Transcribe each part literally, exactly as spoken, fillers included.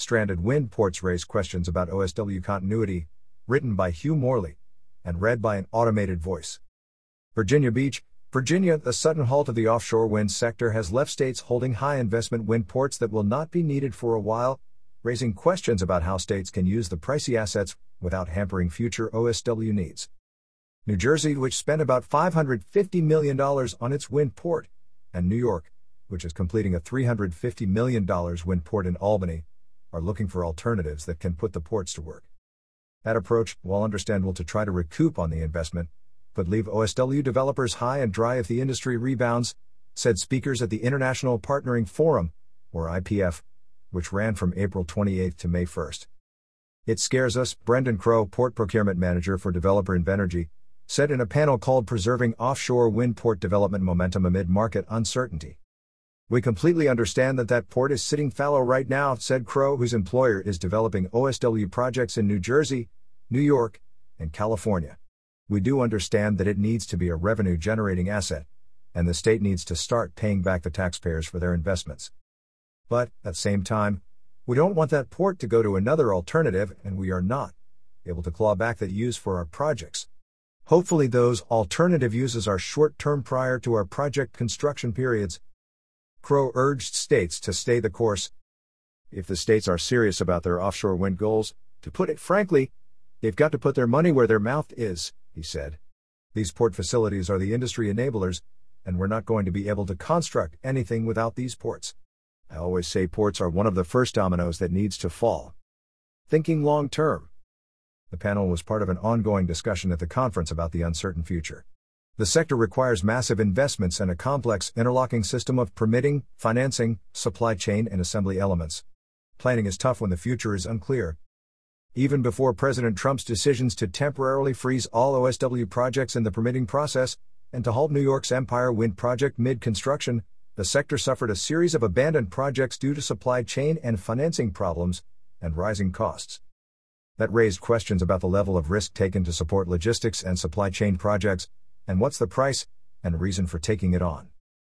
stranded wind ports raise questions about O S W continuity, written by Hugh Morley, and read by an automated voice. Virginia Beach, Virginia. The sudden halt of the offshore wind sector has left states holding high investment wind ports that will not be needed for a while, raising questions about how states can use the pricey assets without hampering future O S W needs. New Jersey, which spent about five hundred fifty million dollars on its wind port, and New York, which is completing a three hundred fifty million dollars wind port in Albany, are looking for alternatives that can put the ports to work. That approach, while understandable to try to recoup on the investment, could leave O S W developers high and dry if the industry rebounds, said speakers at the International Partnering Forum, or I P F, which ran from April twenty-eighth to May first. It scares us, Brendan Crow, port procurement manager for Developer Invenergy, said in a panel called Preserving Offshore Wind Port Development Momentum Amid Market Uncertainty. We completely understand that that port is sitting fallow right now, said Crow, whose employer is developing O S W projects in New Jersey, New York, and California. We do understand that it needs to be a revenue-generating asset, and the state needs to start paying back the taxpayers for their investments. But, at the same time, we don't want that port to go to another alternative, and we are not able to claw back that use for our projects. Hopefully those alternative uses are short-term prior to our project construction periods. Crow urged states to stay the course. If the states are serious about their offshore wind goals, to put it frankly, they've got to put their money where their mouth is, he said. These port facilities are the industry enablers, and we're not going to be able to construct anything without these ports. I always say ports are one of the first dominoes that needs to fall. Thinking long-term. The panel was part of an ongoing discussion at the conference about the uncertain future. The sector requires massive investments and a complex interlocking system of permitting, financing, supply chain and assembly elements. Planning is tough when the future is unclear. Even before President Trump's decisions to temporarily freeze all O S W projects in the permitting process, and to halt New York's Empire Wind project mid-construction, the sector suffered a series of abandoned projects due to supply chain and financing problems, and rising costs. That raised questions about the level of risk taken to support logistics and supply chain projects, and what's the price and reason for taking it on.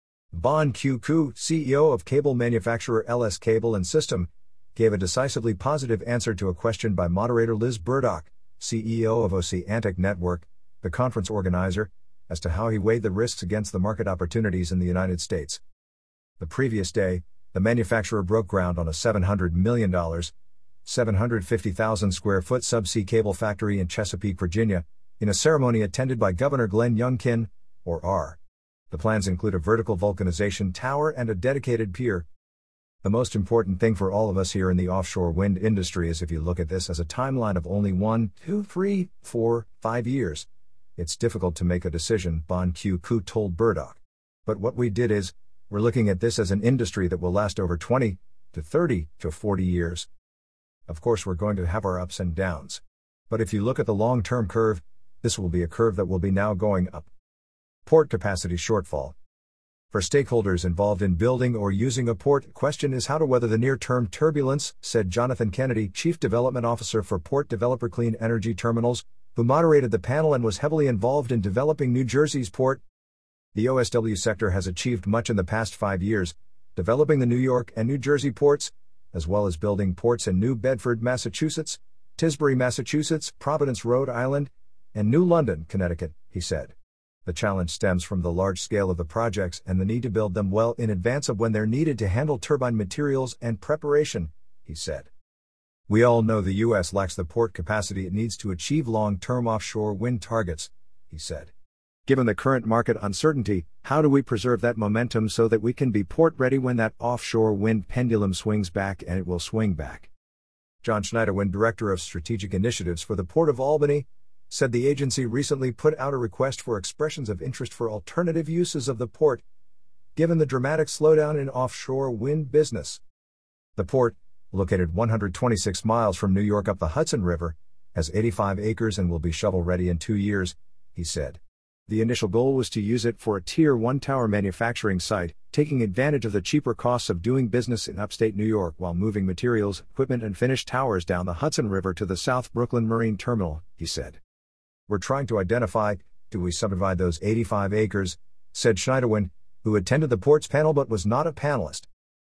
Bon Q Ku, C E O of cable manufacturer L S Cable and System, gave a decisively positive answer to a question by moderator Liz Burdock, C E O of Oceantic Network, the conference organizer, as to how he weighed the risks against the market opportunities in the United States. The previous day, the manufacturer broke ground on a seven hundred million dollars, seven hundred fifty thousand square foot subsea cable factory in Chesapeake, Virginia, in a ceremony attended by Governor Glenn Youngkin, or R. The plans include a vertical vulcanization tower and a dedicated pier. The most important thing for all of us here in the offshore wind industry is if you look at this as a timeline of only one, two, three, four, five years. It's difficult to make a decision, Bon Q Ku told Burdock. But what we did is, we're looking at this as an industry that will last over twenty to thirty to forty years. Of course we're going to have our ups and downs. But if you look at the long-term curve, this will be a curve that will be now going up. Port capacity shortfall. For stakeholders involved in building or using a port, the question is how to weather the near-term turbulence, said Jonathan Kennedy, Chief Development Officer for Port Developer Clean Energy Terminals, who moderated the panel and was heavily involved in developing New Jersey's port. The O S W sector has achieved much in the past five years, developing the New York and New Jersey ports, as well as building ports in New Bedford, Massachusetts, Tisbury, Massachusetts, Providence, Rhode Island, and New London, Connecticut, he said. The challenge stems from the large scale of the projects and the need to build them well in advance of when they're needed to handle turbine materials and preparation, he said. We all know the U S lacks the port capacity it needs to achieve long-term offshore wind targets, he said. Given the current market uncertainty, how do we preserve that momentum so that we can be port-ready when that offshore wind pendulum swings back, and it will swing back? John Schneiderwin, Director of Strategic Initiatives for the Port of Albany, said the agency recently put out a request for expressions of interest for alternative uses of the port, given the dramatic slowdown in offshore wind business. The port, located one hundred twenty-six miles from New York up the Hudson River, has eighty-five acres and will be shovel-ready in two years, he said. The initial goal was to use it for a Tier one tower manufacturing site, taking advantage of the cheaper costs of doing business in upstate New York while moving materials, equipment and finished towers down the Hudson River to the South Brooklyn Marine Terminal, he said. We're trying to identify, do we subdivide those eighty-five acres, said Schneiderwin, who attended the ports panel but was not a panelist.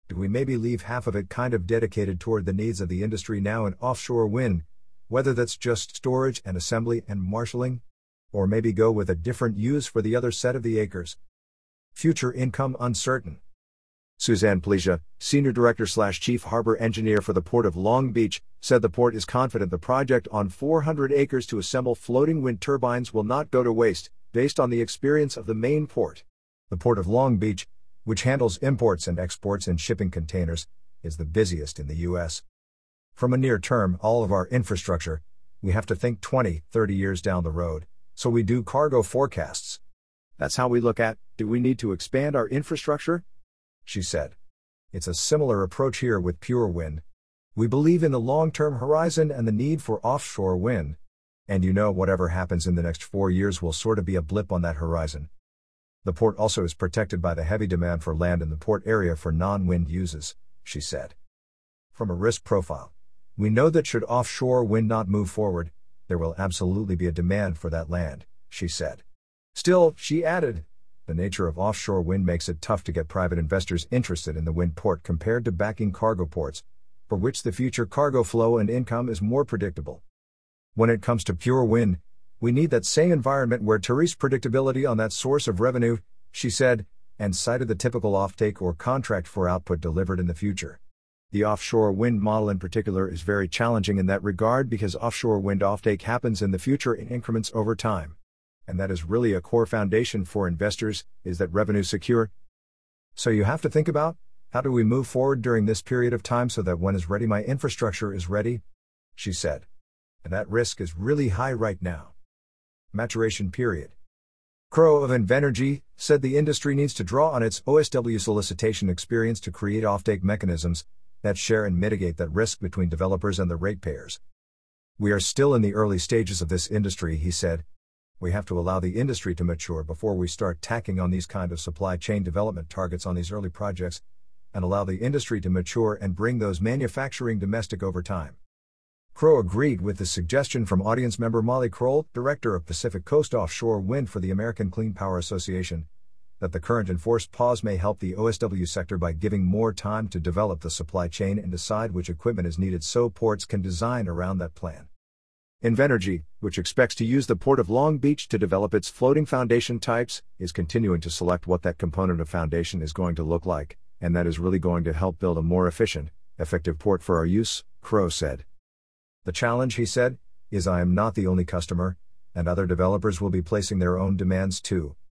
Do we maybe leave half of it kind of dedicated toward the needs of the industry now in offshore wind, whether that's just storage and assembly and marshalling? Or maybe go with a different use for the other set of the acres? Future income uncertain. Suzanne Plesia, Senior Director slash Chief Harbor Engineer for the Port of Long Beach, said the port is confident the project on four hundred acres to assemble floating wind turbines will not go to waste, based on the experience of the main port. The Port of Long Beach, which handles imports and exports in shipping containers, is the busiest in the U S. From a near term, all of our infrastructure, we have to think twenty, thirty years down the road, so we do cargo forecasts. That's how we look at, do we need to expand our infrastructure? She said. It's a similar approach here with pure wind. We believe in the long-term horizon and the need for offshore wind. And you know whatever happens in the next four years will sort of be a blip on that horizon. The port also is protected by the heavy demand for land in the port area for non-wind uses, she said. From a risk profile, we know that should offshore wind not move forward, there will absolutely be a demand for that land, she said. Still, she added, the nature of offshore wind makes it tough to get private investors interested in the wind port compared to backing cargo ports, for which the future cargo flow and income is more predictable. When it comes to pure wind, we need that same environment where there is predictability on that source of revenue, she said, and cited the typical offtake or contract for output delivered in the future. The offshore wind model in particular is very challenging in that regard because offshore wind offtake happens in the future in increments over time. And that is really a core foundation for investors, is that revenue secure. So you have to think about, how do we move forward during this period of time so that when is ready my infrastructure is ready? She said. And that risk is really high right now. Maturation period. Crow of Invenergy said the industry needs to draw on its O S W solicitation experience to create offtake mechanisms that share and mitigate that risk between developers and the ratepayers. We are still in the early stages of this industry, he said. We have to allow the industry to mature before we start tacking on these kind of supply chain development targets on these early projects, and allow the industry to mature and bring those manufacturing domestic over time. Crow agreed with the suggestion from audience member Molly Kroll, Director of Pacific Coast Offshore Wind for the American Clean Power Association, that the current enforced pause may help the O S W sector by giving more time to develop the supply chain and decide which equipment is needed so ports can design around that plan. Invenergy, which expects to use the Port of Long Beach to develop its floating foundation types, is continuing to select what that component of foundation is going to look like, and that is really going to help build a more efficient, effective port for our use, Crow said. The challenge, he said, is I am not the only customer, and other developers will be placing their own demands too,